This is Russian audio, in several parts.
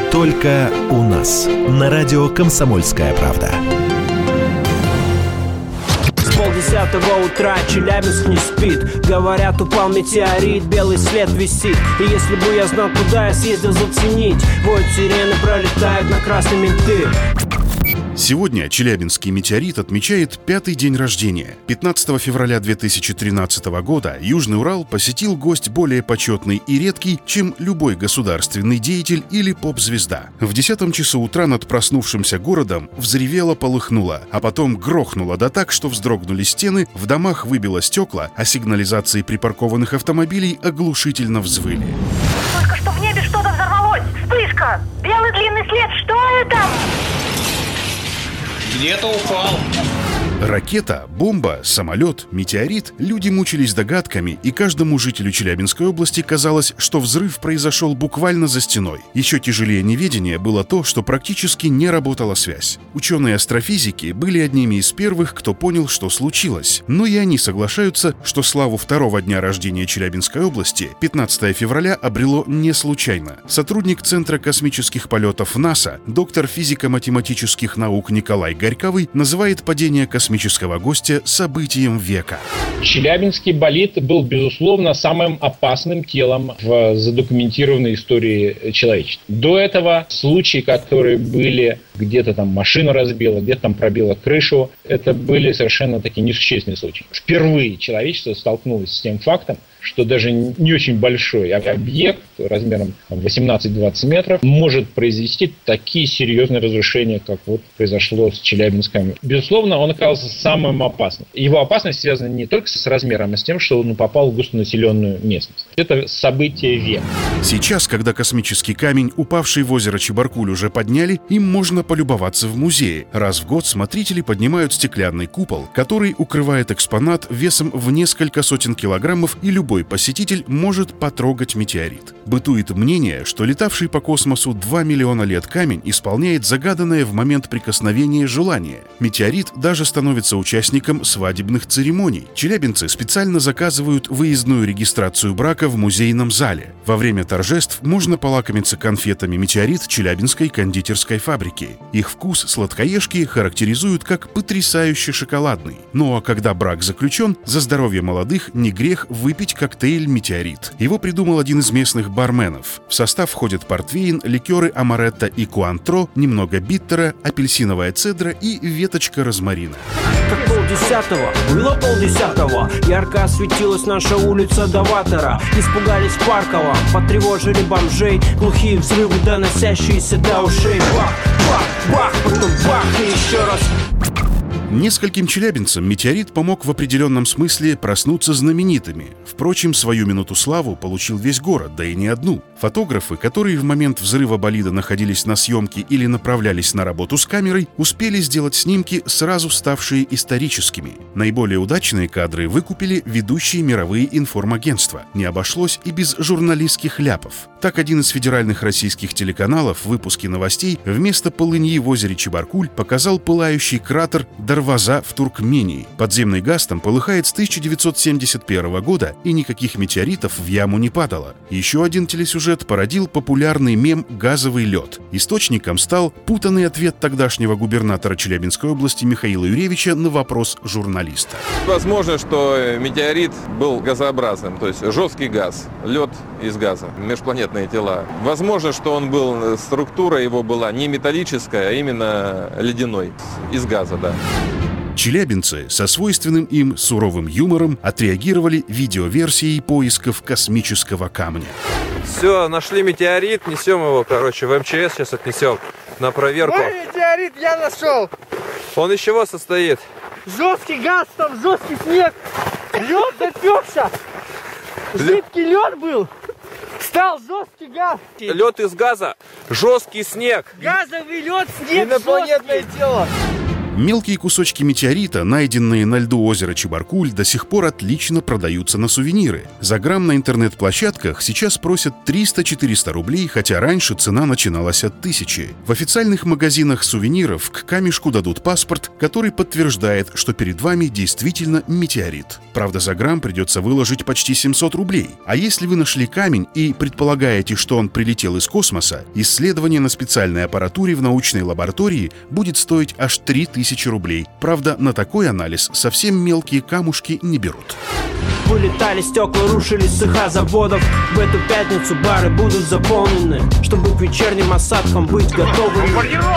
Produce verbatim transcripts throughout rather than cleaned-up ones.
Только у нас. На радио «Комсомольская правда». С полдесятого утра Челябинск не спит. Говорят, упал метеорит, белый след висит. И если бы я знал, куда я съездил заценить, воют сирены, пролетают на красной менты. Сегодня Челябинский метеорит отмечает пятый день рождения. пятнадцатого февраля две тысячи тринадцатого года Южный Урал посетил гость более почетный и редкий, чем любой государственный деятель или поп-звезда. В десятом часу утра над проснувшимся городом взревело, полыхнуло, а потом грохнуло да так, что вздрогнули стены, в домах выбило стекла, а сигнализации припаркованных автомобилей оглушительно взвыли. Только что в небе что-то взорвалось! Вспышка! Белый длинный след! Что это? Где-то упал. Ракета, бомба, самолет, метеорит. Люди мучились догадками, и каждому жителю Челябинской области казалось, что взрыв произошел буквально за стеной. Еще тяжелее неведения было то, что практически не работала связь. Ученые-астрофизики были одними из первых, кто понял, что случилось. Но и они соглашаются, что славу второго дня рождения Челябинской области пятнадцатого февраля обрело не случайно. Сотрудник Центра космических полетов НАСА, доктор физико-математических наук Николай Горьковый называет падение космического космического гостя событием века. Челябинский болид был, безусловно, самым опасным телом в задокументированной истории человечества. До этого случаи, которые были, где-то там машину разбила, где-то там пробила крышу, это были совершенно такие несущественные случаи. Впервые человечество столкнулось с тем фактом, что даже не очень большой объект размером восемнадцать-двадцать метров может произвести такие серьезные разрушения, как вот произошло с Челябинском. Безусловно, он оказался самым опасным. Его опасность связана не только с размером, а с тем, что он попал в густонаселенную местность. Это событие века. Сейчас, когда космический камень, упавший в озеро Чебаркуль, уже подняли, им можно полюбоваться в музее. Раз в год смотрители поднимают стеклянный купол, который укрывает экспонат весом в несколько сотен килограммов, и любой Любой посетитель может потрогать метеорит. Бытует мнение, что летавший по космосу два миллиона лет камень исполняет загаданное в момент прикосновения желание. Метеорит даже становится участником свадебных церемоний. Челябинцы специально заказывают выездную регистрацию брака в музейном зале. Во время торжеств можно полакомиться конфетами «Метеорит» Челябинской кондитерской фабрики. Их вкус сладкоежки характеризуют как потрясающе шоколадный. Ну а когда брак заключен, за здоровье молодых не грех выпить коктейль «Метеорит». Его придумал один из местных барменов. В состав входят портвейн, ликеры амаретто и куантро, немного биттера, апельсиновая цедра и веточка розмарина. Как полдесятого, было полдесятого, ярко осветилась наша улица Доватора. Испугались Паркова, потревожили бомжей, глухие взрывы, доносящиеся до ушей. Бах, бах, бах, потом бах и еще раз. Нескольким челябинцам метеорит помог в определенном смысле проснуться знаменитыми. Впрочем, свою минуту славы получил весь город, да и не одну. Фотографы, которые в момент взрыва болида находились на съемке или направлялись на работу с камерой, успели сделать снимки, сразу ставшие историческими. Наиболее удачные кадры выкупили ведущие мировые информагентства. Не обошлось и без журналистских ляпов. Так, один из федеральных российских телеканалов в выпуске новостей вместо полыньи в озере Чебаркуль показал пылающий кратер Дарваза в Туркмении. Подземный газ там полыхает с тысяча девятьсот семьдесят первого года, и никаких метеоритов в яму не падало. Еще один телесюжет породил популярный мем «Газовый лед». Источником стал путанный ответ тогдашнего губернатора Челябинской области Михаила Юревича на вопрос журналиста. Возможно, что метеорит был газообразным, то есть жесткий газ, лед из газа, межпланетные тела. Возможно, что он был, структура его была не металлическая, а именно ледяной, из газа, да. Челябинцы со свойственным им суровым юмором отреагировали видеоверсией поисков космического камня. Все, нашли метеорит, несем его, короче, в эм че эс сейчас отнесем на проверку. Ой, метеорит я нашел! Он из чего состоит? Жесткий газ, там жесткий снег, лед запекся, жидкий лед был, стал жесткий газ. Лед из газа, жесткий снег. Газовый лед, снег, инопланетное жесткий. тело. Мелкие кусочки метеорита, найденные на льду озера Чебаркуль, до сих пор отлично продаются на сувениры. За грамм на интернет-площадках сейчас просят триста-четыреста рублей, хотя раньше цена начиналась от тысячи. В официальных магазинах сувениров к камешку дадут паспорт, который подтверждает, что перед вами действительно метеорит. Правда, за грамм придется выложить почти семьсот рублей. А если вы нашли камень и предполагаете, что он прилетел из космоса, исследование на специальной аппаратуре в научной лаборатории будет стоить аж три тысячи рублей. Правда, на такой анализ совсем мелкие камушки не берут. Вылетали стекла, рушились цеха заводов. В эту пятницу бары будут заполнены, чтобы к вечерним осадкам быть готовыми.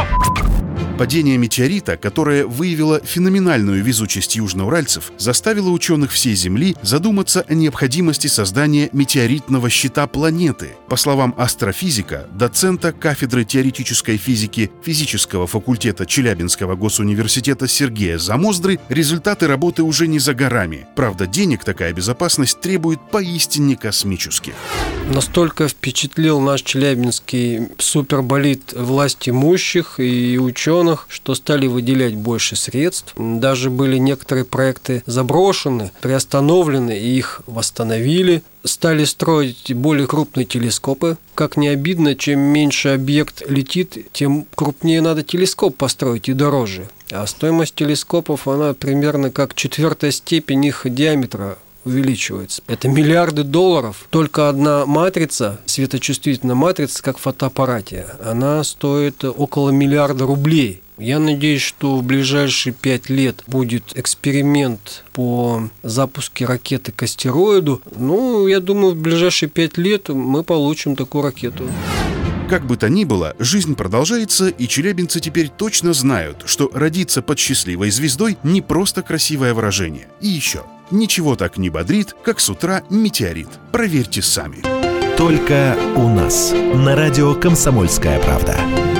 Падение метеорита, которое выявило феноменальную везучесть южноуральцев, заставило ученых всей Земли задуматься о необходимости создания метеоритного щита планеты. По словам астрофизика, доцента кафедры теоретической физики физического факультета Челябинского госуниверситета Сергея Замоздры, результаты работы уже не за горами. Правда, денег такая безопасность требует поистине космических. Настолько впечатлил наш челябинский суперболид власть имущих и ученых, что стали выделять больше средств. Даже были некоторые проекты заброшены, приостановлены, и их восстановили. Стали строить более крупные телескопы. Как не обидно, чем меньше объект летит, тем крупнее надо телескоп построить и дороже. А стоимость телескопов, она примерно как четвертая степень их диаметра увеличивается. Это миллиарды долларов. Только одна матрица, светочувствительная матрица, как в фотоаппарате, она стоит около миллиарда рублей. Я надеюсь, что в ближайшие пять лет будет эксперимент по запуску ракеты к астероиду. Ну, я думаю, в ближайшие пять лет мы получим такую ракету. Как бы то ни было, жизнь продолжается, и челябинцы теперь точно знают, что родиться под счастливой звездой не просто красивое выражение. И еще, ничего так не бодрит, как с утра метеорит. Проверьте сами. Только у нас. На радио «Комсомольская правда».